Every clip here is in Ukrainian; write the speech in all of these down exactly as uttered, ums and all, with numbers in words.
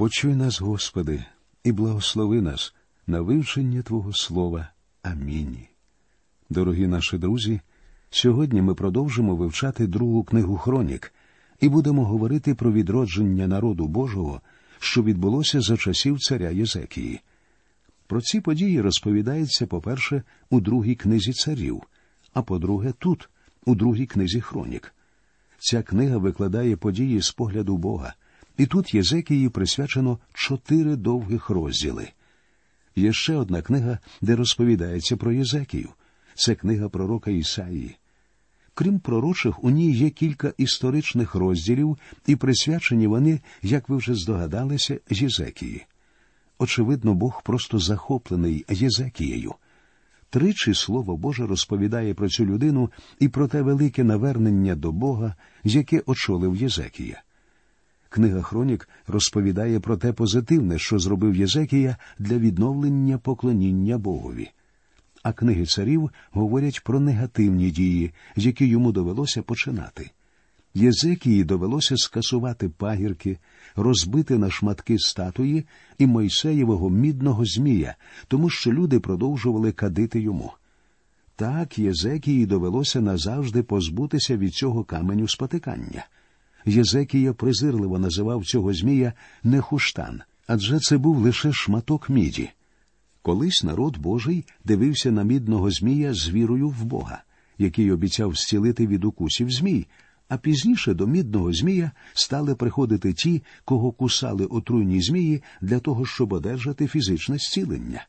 Почуй нас, Господи, і благослови нас на вивчення Твого Слова. Амінь. Дорогі наші друзі, сьогодні ми продовжимо вивчати другу книгу Хронік і будемо говорити про відродження народу Божого, що відбулося за часів царя Єзекії. Про ці події розповідається, по-перше, у другій книзі царів, а по-друге, тут, у другій книзі Хронік. Ця книга викладає події з погляду Бога, і тут Єзекії присвячено чотири довгих розділи. Є ще одна книга, де розповідається про Єзекію. Це книга пророка Ісаїї. Крім пророчих, у ній є кілька історичних розділів, і присвячені вони, як ви вже здогадалися, Єзекії. Очевидно, Бог просто захоплений Єзекією. Тричі Слово Боже розповідає про цю людину і про те велике навернення до Бога, яке очолив Єзекія. Книга Хронік розповідає про те позитивне, що зробив Єзекія для відновлення поклоніння Богові. А книги царів говорять про негативні дії, які йому довелося починати. Єзекії довелося скасувати пагірки, розбити на шматки статуї і Мойсеєвого мідного змія, тому що люди продовжували кадити йому. Так Єзекії довелося назавжди позбутися від цього каменю спотикання. Єзекія презирливо називав цього змія Нехуштан, адже це був лише шматок міді. Колись народ Божий дивився на мідного змія з вірою в Бога, який обіцяв зцілити від укусів змій, а пізніше до мідного змія стали приходити ті, кого кусали отруйні змії для того, щоб одержати фізичне зцілення.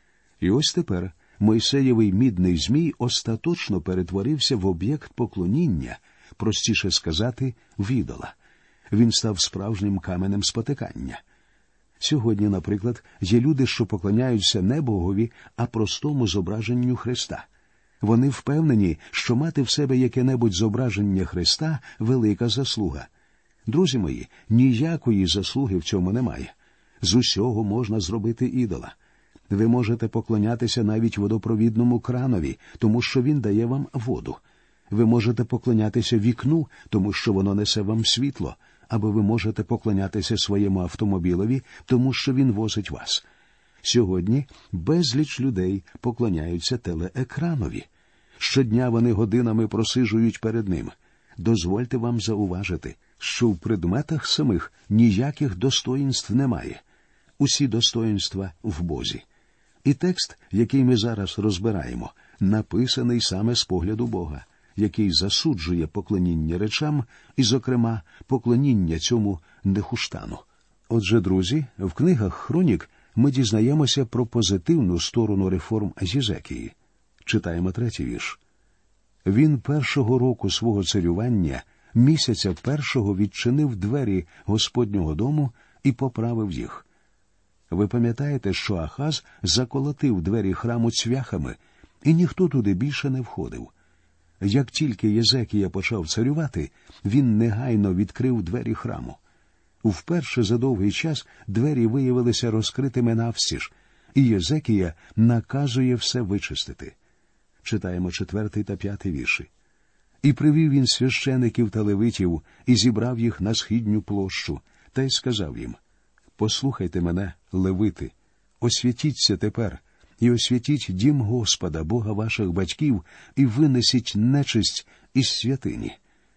І ось тепер Мойсеєвий мідний змій остаточно перетворився в об'єкт поклоніння, простіше сказати, в ідола. Він став справжнім каменем спотикання. Сьогодні, наприклад, є люди, що поклоняються не Богові, а простому зображенню Христа. Вони впевнені, що мати в себе яке-небудь зображення Христа – велика заслуга. Друзі мої, ніякої заслуги в цьому немає. З усього можна зробити ідола. Ви можете поклонятися навіть водопровідному кранові, тому що він дає вам воду. Ви можете поклонятися вікну, тому що воно несе вам світло, або ви можете поклонятися своєму автомобілеві, тому що він возить вас. Сьогодні безліч людей поклоняються телеекранові. Щодня вони годинами просиджують перед ним. Дозвольте вам зауважити, що в предметах самих ніяких достоїнств немає. Усі достоїнства в Бозі. І текст, який ми зараз розбираємо, написаний саме з погляду Бога, який засуджує поклоніння речам і, зокрема, поклоніння цьому Нехуштану. Отже, друзі, в книгах Хронік ми дізнаємося про позитивну сторону реформ Єзекії. Читаємо третій вірш. «Він першого року свого царювання, місяця першого відчинив двері Господнього дому і поправив їх». Ви пам'ятаєте, що Ахаз заколотив двері храму цвяхами, і ніхто туди більше не входив. Як тільки Єзекія почав царювати, він негайно відкрив двері храму. Вперше за довгий час двері виявилися розкритими навстіж, і Єзекія наказує все вичистити. Читаємо четвертий та п'ятий вірші. «І привів він священиків та левитів, і зібрав їх на східню площу, та й сказав їм: послухайте мене, левити, освятіться тепер, і освятіть дім Господа, Бога ваших батьків, і винесіть нечисть із святині».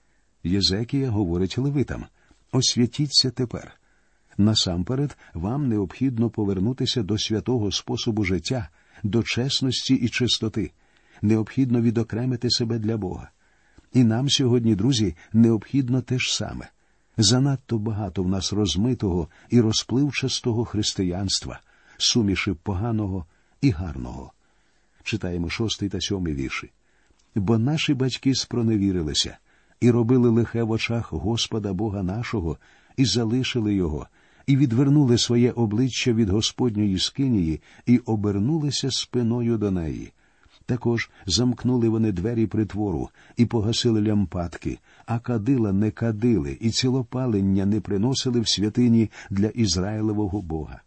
Єзекія говорить левитам: освятіться тепер. Насамперед, вам необхідно повернутися до святого способу життя, до чесності і чистоти. Необхідно відокремити себе для Бога. І нам сьогодні, друзі, необхідно те ж саме. Занадто багато в нас розмитого і розпливчастого християнства, суміші поганого і гарного. Читаємо шостий та сьомий вірші. «Бо наші батьки спроневірилися і робили лихе в очах Господа Бога нашого, і залишили його, і відвернули своє обличчя від Господньої скинії, і обернулися спиною до неї. Також замкнули вони двері притвору і погасили лямпадки, а кадила не кадили, і цілопалення не приносили в святині для Ізраїлевого Бога».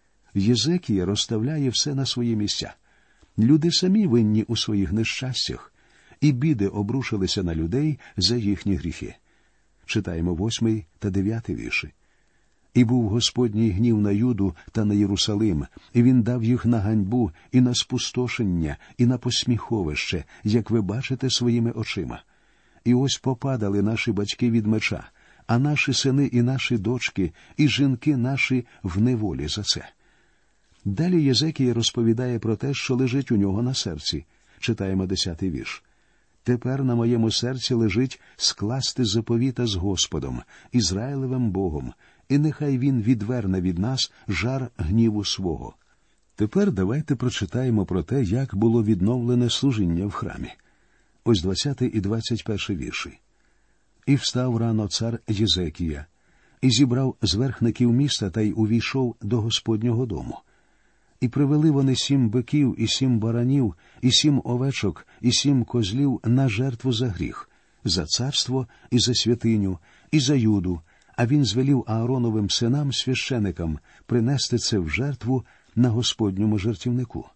Єзекія розставляє все на свої місця. Люди самі винні у своїх нещастях, і біди обрушилися на людей за їхні гріхи. Читаємо восьмий та дев'ятий вірші. І був Господній гнів на Юду та на Єрусалим, і він дав їх на ганьбу, і на спустошення, і на посміховище, як ви бачите своїми очима. І ось попадали наші батьки від меча, а наші сини і наші дочки, і жінки наші в неволі за це». Далі Єзекія розповідає про те, що лежить у нього на серці. Читаємо десятий вірш. «Тепер на моєму серці лежить скласти заповіта з Господом, Ізраїлевим Богом, і нехай він відверне від нас жар гніву свого». Тепер давайте прочитаємо про те, як було відновлене служіння в храмі. Ось двадцятий і двадцять перший вірші. «І встав рано цар Єзекія, і зібрав зверхників міста та й увійшов до Господнього дому. І привели вони сім биків, і сім баранів, і сім овечок, і сім козлів на жертву за гріх, за царство і за святиню, і за Юду, а він звелів Аароновим синам священикам принести це в жертву на Господньому жертівнику».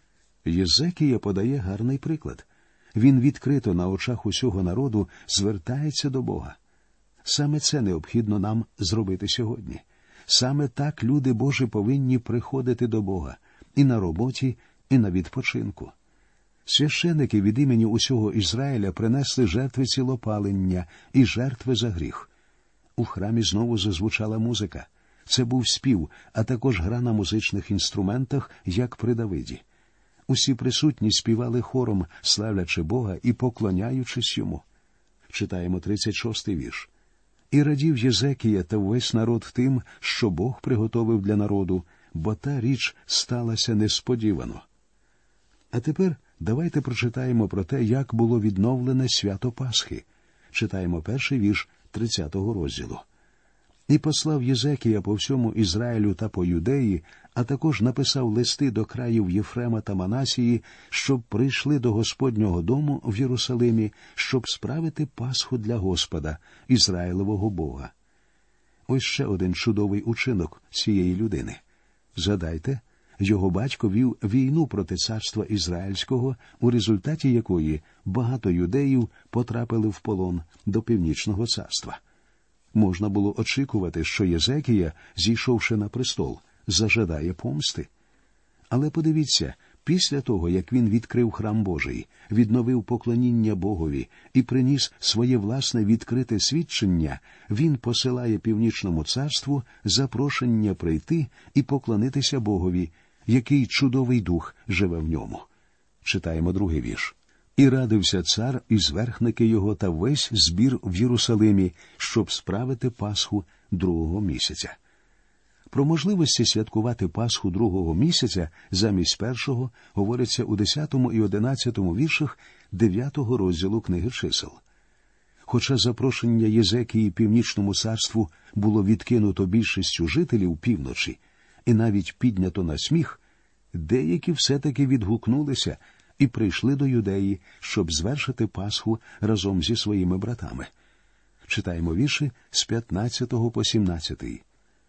Єзекія подає гарний приклад. Він відкрито на очах усього народу звертається до Бога. Саме це необхідно нам зробити сьогодні. Саме так люди Божі повинні приходити до Бога і на роботі, і на відпочинку. Священики від імені усього Ізраїля принесли жертви цілопалення і жертви за гріх. У храмі знову зазвучала музика. Це був спів, а також гра на музичних інструментах, як при Давиді. Усі присутні співали хором, славлячи Бога і поклоняючись йому. Читаємо тридцять шостий вірш. «І радів Єзекія та весь народ тим, що Бог приготовив для народу, бо та річ сталася несподівано». А тепер давайте прочитаємо про те, як було відновлене свято Пасхи. Читаємо перший вірш тридцятого розділу. «І послав Єзекія по всьому Ізраїлю та по Юдеї, а також написав листи до країв Єфрема та Манасії, щоб прийшли до Господнього дому в Єрусалимі, щоб справити Пасху для Господа, Ізраїлового Бога». Ось ще один чудовий учинок цієї людини. Згадайте, його батько вів війну проти царства Ізраїльського, у результаті якої багато юдеїв потрапили в полон до Північного царства. Можна було очікувати, що Єзекія, зійшовши на престол, зажадає помсти. Але подивіться, після того, як він відкрив храм Божий, відновив поклоніння Богові і приніс своє власне відкрите свідчення, він посилає Північному царству запрошення прийти і поклонитися Богові, який чудовий дух живе в ньому. Читаємо другий вірш. «І радився цар, і зверхники його та весь збір в Єрусалимі, щоб справити Пасху другого місяця». Про можливості святкувати Пасху другого місяця замість першого говориться у десятому і одинадцятому віршах дев'ятого розділу книги чисел. Хоча запрошення Єзекії Північному царству було відкинуто більшістю жителів півночі і навіть піднято на сміх, деякі все-таки відгукнулися і прийшли до Юдеї, щоб звершити Пасху разом зі своїми братами. Читаємо вірші з п'ятнадцятого по сімнадцятий.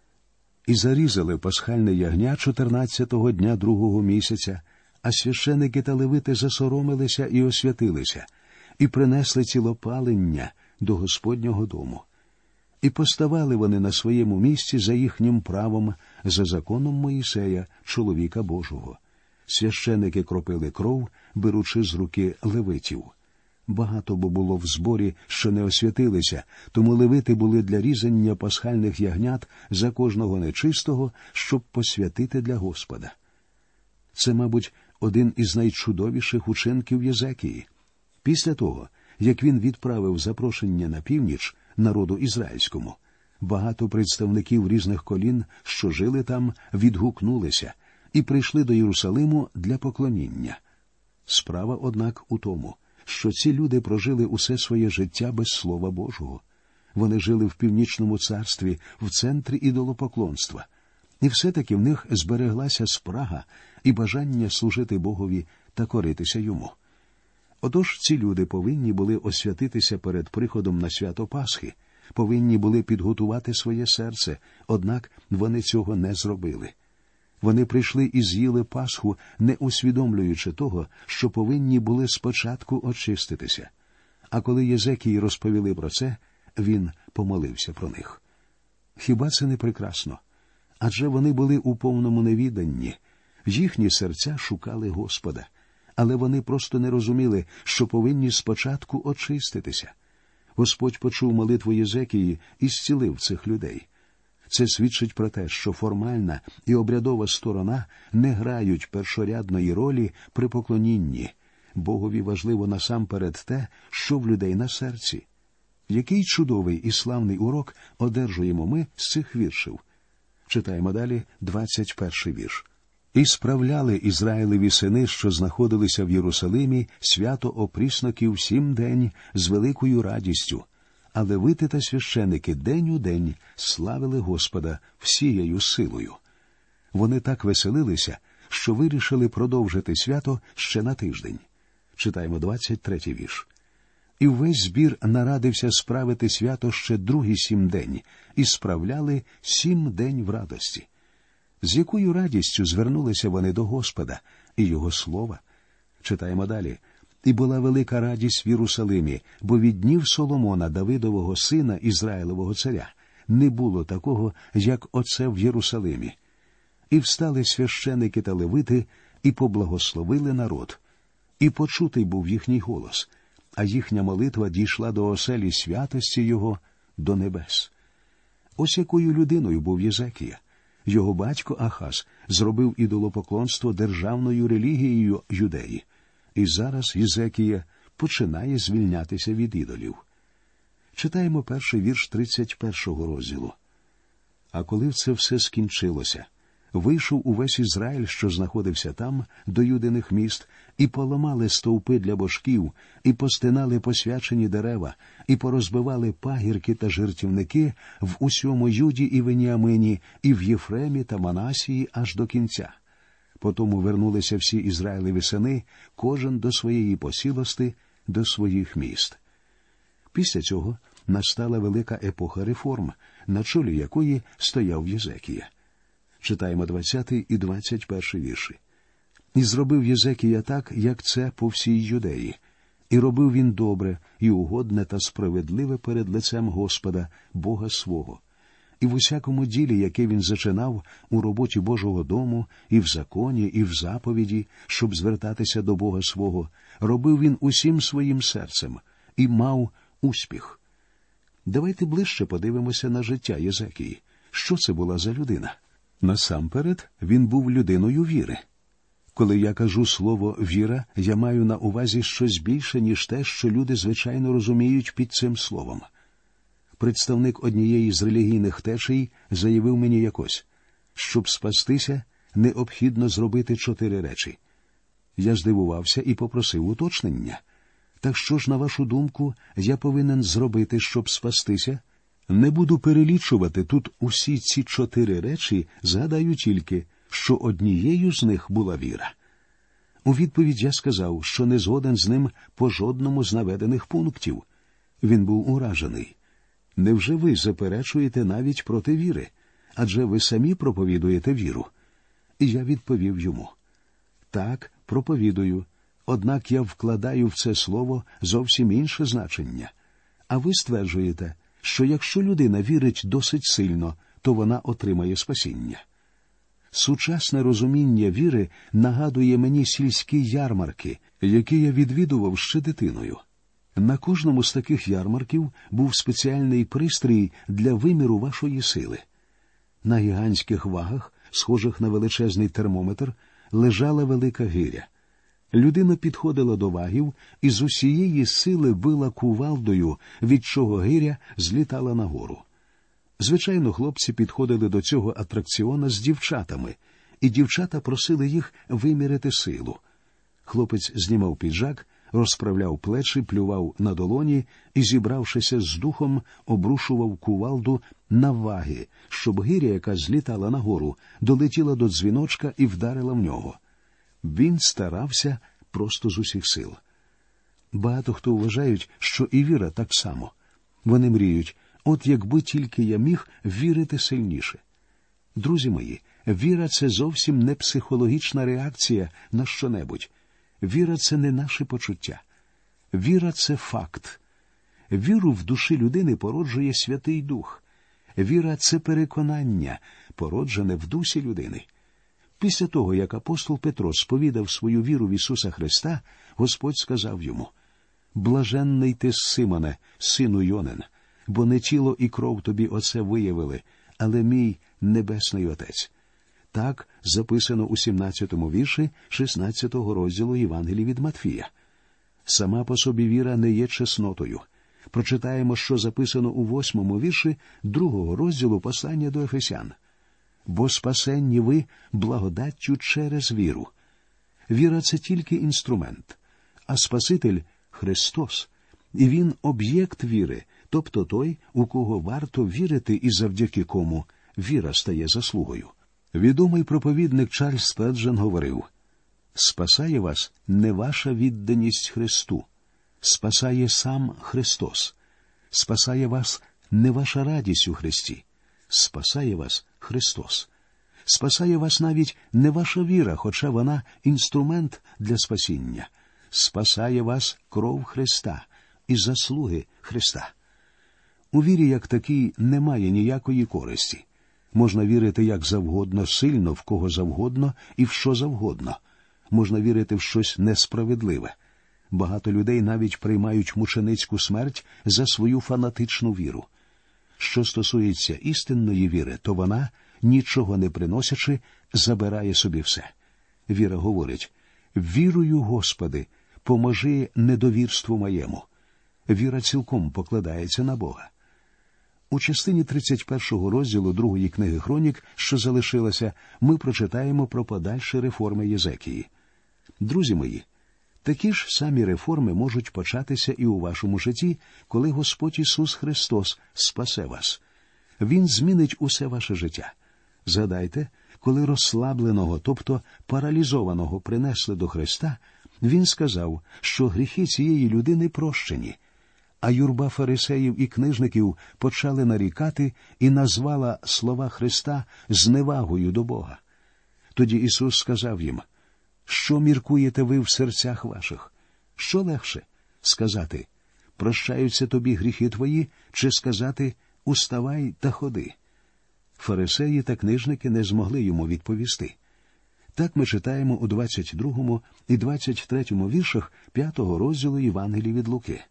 «І зарізали пасхальне ягня чотирнадцятого дня другого місяця, а священики та левити засоромилися і освятилися, і принесли цілопалення до Господнього дому. І поставали вони на своєму місці за їхнім правом, за законом Моїсея, чоловіка Божого. Священики кропили кров, беручи з руки левитів. Багато бо було в зборі, що не освятилися, тому левити були для різання пасхальних ягнят за кожного нечистого, щоб посвятити для Господа». Це, мабуть, один із найчудовіших учинків Єзекії. Після того, як він відправив запрошення на північ народу ізраїльському, багато представників різних колін, що жили там, відгукнулися і прийшли до Єрусалиму для поклоніння. Справа, однак, у тому, що ці люди прожили усе своє життя без Слова Божого. Вони жили в Північному царстві, в центрі ідолопоклонства. І все-таки в них збереглася спрага і бажання служити Богові та коритися йому. Отож, ці люди повинні були освятитися перед приходом на свято Пасхи, повинні були підготувати своє серце, однак вони цього не зробили. Вони прийшли і з'їли Пасху, не усвідомлюючи того, що повинні були спочатку очиститися. А коли Єзекії розповіли про це, він помолився про них. Хіба це не прекрасно? Адже вони були у повному невіданні. Їхні серця шукали Господа, але вони просто не розуміли, що повинні спочатку очиститися. Господь почув молитву Єзекії і зцілив цих людей. Це свідчить про те, що формальна і обрядова сторона не грають першорядної ролі при поклонінні. Богові важливо насамперед те, що в людей на серці. Який чудовий і славний урок одержуємо ми з цих віршів. Читаємо далі двадцять перший вірш. «І справляли Ізраїлеві сини, що знаходилися в Єрусалимі, свято опрісноків сім день з великою радістю, а левити та священики день у день славили Господа всією силою». Вони так веселилися, що вирішили продовжити свято ще на тиждень. Читаємо двадцять третій вірш. «І весь збір нарадився справити свято ще другий сім день, і справляли сім день в радості». З якою радістю звернулися вони до Господа і Його слова. Читаємо далі. «І була велика радість в Єрусалимі, бо від днів Соломона, Давидового сина, Ізраїлового царя, не було такого, як оце в Єрусалимі. І встали священики та левити, і поблагословили народ. І почутий був їхній голос, а їхня молитва дійшла до оселі святості Його, до небес». Ось якою людиною був Єзекія. Його батько Ахаз зробив ідолопоклонство державною релігією юдеї. І зараз Єзекія починає звільнятися від ідолів. Читаємо перший вірш тридцять першого розділу. «А коли це все скінчилося, вийшов увесь Ізраїль, що знаходився там, до юдиних міст, і поламали стовпи для божків, і постинали посвячені дерева, і порозбивали пагірки та жертівники в усьому Юді і Веніамині, і в Єфремі та Манасії аж до кінця. Потому вернулися всі Ізраїлеві сини, кожен до своєї посілости, до своїх міст». Після цього настала велика епоха реформ, на чолі якої стояв Єзекія. Читаємо двадцятий і двадцять перший вірші. «І зробив Єзекія так, як це по всій Юдеї. І робив він добре, і угодне та справедливе перед лицем Господа, Бога свого. І в усякому ділі, яке він зачинав у роботі Божого дому, і в законі, і в заповіді, щоб звертатися до Бога свого, робив він усім своїм серцем і мав успіх». Давайте ближче подивимося на життя Єзекії. Що це була за людина? Насамперед, він був людиною віри. Коли я кажу слово «віра», я маю на увазі щось більше, ніж те, що люди звичайно розуміють під цим словом. Представник однієї з релігійних течій заявив мені якось: щоб спастися, необхідно зробити чотири речі. Я здивувався і попросив уточнення. Так що ж, на вашу думку, я повинен зробити, щоб спастися? Не буду перелічувати тут усі ці чотири речі, згадаю тільки, що однією з них була віра. У відповідь я сказав, що не згоден з ним по жодному з наведених пунктів. Він був уражений. «Невже ви заперечуєте навіть проти віри? Адже ви самі проповідуєте віру?» І я відповів йому: «Так, проповідую, однак я вкладаю в це слово зовсім інше значення. А ви стверджуєте, що якщо людина вірить досить сильно, то вона отримає спасіння». Сучасне розуміння віри нагадує мені сільські ярмарки, які я відвідував ще дитиною. На кожному з таких ярмарків був спеціальний пристрій для виміру вашої сили. На гігантських вагах, схожих на величезний термометр, лежала велика гиря. Людина підходила до вагів і з усієї сили била кувалдою, від чого гиря злітала нагору. Звичайно, хлопці підходили до цього атракціона з дівчатами, і дівчата просили їх виміряти силу. Хлопець знімав піджак, розправляв плечі, плював на долоні і, зібравшися з духом, обрушував кувалду на ваги, щоб гиря, яка злітала нагору, долетіла до дзвіночка і вдарила в нього. Він старався просто з усіх сил. Багато хто вважають, що і віра так само. Вони мріють: от якби тільки я міг вірити сильніше. Друзі мої, віра – це зовсім не психологічна реакція на що-небудь. Віра – це не наше почуття. Віра – це факт. Віру в душі людини породжує Святий Дух. Віра – це переконання, породжене в дусі людини. Після того, як апостол Петро сповідав свою віру в Ісуса Христа, Господь сказав йому: «Блаженний ти, Симоне, сину Йонин, бо не тіло і кров тобі оце виявили, але мій небесний Отець». Так записано у сімнадцятому вірші шістнадцятого розділу Євангелії від Матфія. Сама по собі віра не є чеснотою. Прочитаємо, що записано у восьмому вірші другого розділу послання до Ефесян. «Бо спасенні ви благодаттю через віру». Віра – це тільки інструмент, а Спаситель – Христос. І Він – об'єкт віри, тобто той, у кого варто вірити і завдяки кому віра стає заслугою. Відомий проповідник Чарльз Спеджен говорив: «Спасає вас не ваша відданість Христу, спасає сам Христос. Спасає вас не ваша радість у Христі, спасає вас Христос. Спасає вас навіть не ваша віра, хоча вона інструмент для спасіння. Спасає вас кров Христа і заслуги Христа». У вірі як такій немає ніякої користі. Можна вірити як завгодно сильно, в кого завгодно і в що завгодно. Можна вірити в щось несправедливе. Багато людей навіть приймають мученицьку смерть за свою фанатичну віру. Що стосується істинної віри, то вона, нічого не приносячи, забирає собі все. Віра говорить: «Вірую, Господи, поможи недовірству моєму». Віра цілком покладається на Бога. У частині тридцять першого розділу другої книги Хронік, що залишилася, ми прочитаємо про подальші реформи Єзекії. Друзі мої, такі ж самі реформи можуть початися і у вашому житті, коли Господь Ісус Христос спасе вас. Він змінить усе ваше життя. Згадайте, коли розслабленого, тобто паралізованого принесли до Христа, Він сказав, що гріхи цієї людини прощені. А юрба фарисеїв і книжників почали нарікати і назвала слова Христа зневагою до Бога. Тоді Ісус сказав їм: «Що міркуєте ви в серцях ваших? Що легше? Сказати: прощаються тобі гріхи твої, чи сказати: уставай та ходи?» Фарисеї та книжники не змогли йому відповісти. Так ми читаємо у двадцять другому і двадцять третьому віршах п'ятого розділу Євангелії від Луки.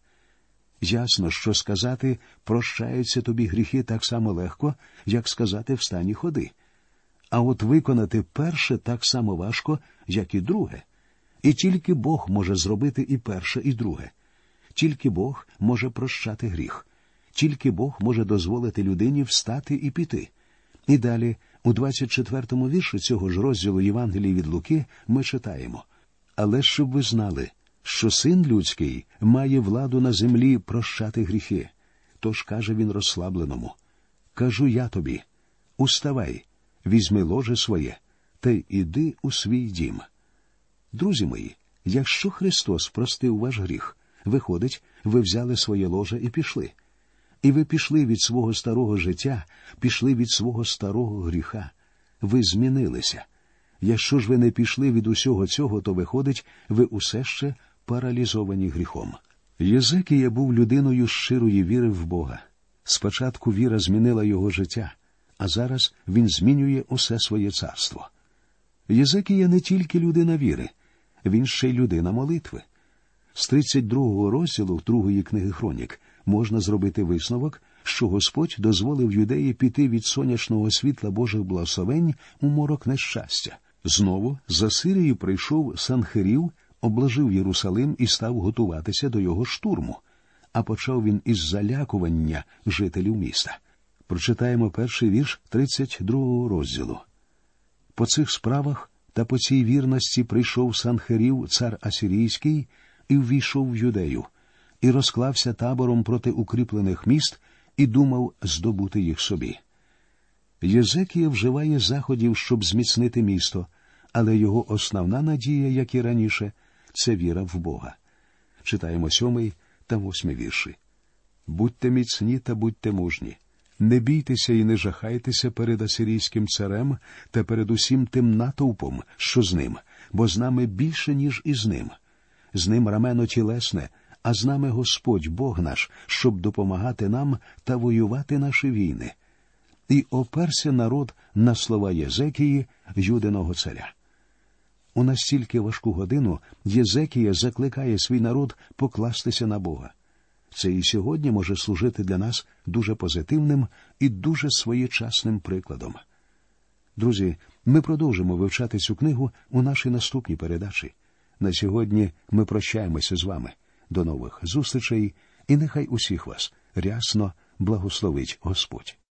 Ясно, що сказати «прощаються тобі гріхи» так само легко, як сказати «встань і ходи». А от виконати перше так само важко, як і друге. І тільки Бог може зробити і перше, і друге. Тільки Бог може прощати гріх. Тільки Бог може дозволити людині встати і піти. І далі, у двадцять четвертому вірші цього ж розділу Євангелії від Луки, ми читаємо: «Але щоб ви знали, що Син Людський має владу на землі прощати гріхи. Тож каже він розслабленому: кажу я тобі, уставай, візьми ложе своє, та й іди у свій дім». Друзі мої, якщо Христос простив ваш гріх, виходить, ви взяли своє ложе і пішли. І ви пішли від свого старого життя, пішли від свого старого гріха. Ви змінилися. Якщо ж ви не пішли від усього цього, то виходить, ви усе ще паралізовані гріхом. Єзекія був людиною щирої віри в Бога. Спочатку віра змінила його життя, а зараз він змінює усе своє царство. Єзекія не тільки людина віри, він ще й людина молитви. З тридцять другого розділу другої книги Хронік можна зробити висновок, що Господь дозволив юдеї піти від сонячного світла Божих благословень у морок нещастя. Знову з Асирії прийшов Санхерів, обложив Єрусалим і став готуватися до його штурму. А почав він із залякування жителів міста. Прочитаємо перший вірш тридцять другого розділу. «По цих справах та по цій вірності прийшов Санхерів, цар Асирійський, і ввійшов в Юдею, і розклався табором проти укріплених міст, і думав здобути їх собі». Єзекія вживає заходів, щоб зміцнити місто, але його основна надія, як і раніше, це віра в Бога. Читаємо сьомий та восьмий вірші. «Будьте міцні та будьте мужні. Не бійтеся і не жахайтеся перед асирійським царем та перед усім тим натовпом, що з ним, бо з нами більше, ніж із ним. З ним рамено тілесне, а з нами Господь, Бог наш, щоб допомагати нам та воювати наші війни. і оперся народ на слова Єзекії, Юдиного царя. У настільки важку годину Єзекія закликає свій народ покластися на Бога. Це і сьогодні може служити для нас дуже позитивним і дуже своєчасним прикладом. Друзі, ми продовжимо вивчати цю книгу у нашій наступній передачі. На сьогодні ми прощаємося з вами. До нових зустрічей, і нехай усіх вас рясно благословить Господь.